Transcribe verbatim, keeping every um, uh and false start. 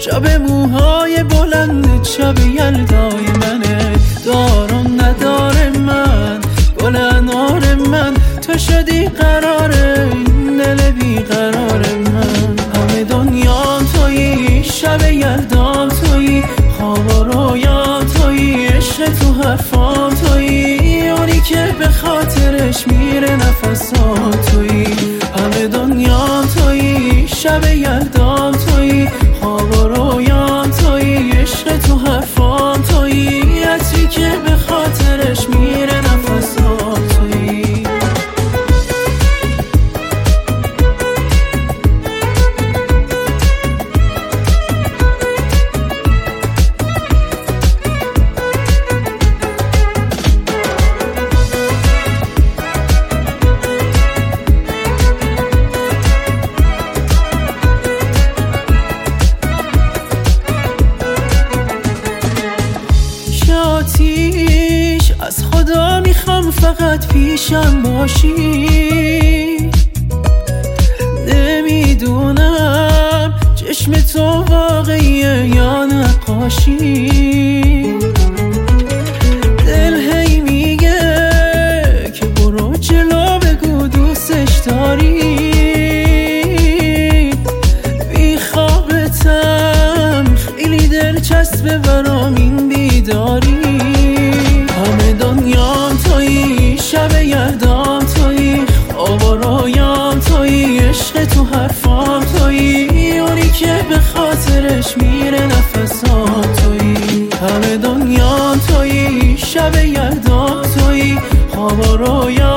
شب موهای بلند شب یلدای منه. دار و ندار من گل انار من، تو شدی قراره این دل بیقرار من. همه دنیا تویی، شب یلدام تویی، خواب و رویام تویی، عشق تو حرفام تویی، اونی که به خاطرش میره نفسام تویی. همه دنیا تویی، شب یلدام تویی، خواب و رویام تویی، عشق تو حرفام تویی، عطری که به خاطرش میره نفسام تویی. آتیش از خدا میخوام فقط پیشم باشی، نمیدونم چشم تو واقعیه یا نقاشی. دل هی میگه که برو جلو بگو دوستش داری، بی خوابتم خیلی دلچسبه برام این بیداری. همه دنیام تویی، شب یلدام تویی، خواب و رویام تویی، عشق تو حرفام تویی، اونی که به خاطرش میره نفسام تویی. همه دنیام تویی، شب یلدام تویی، خواب و رویام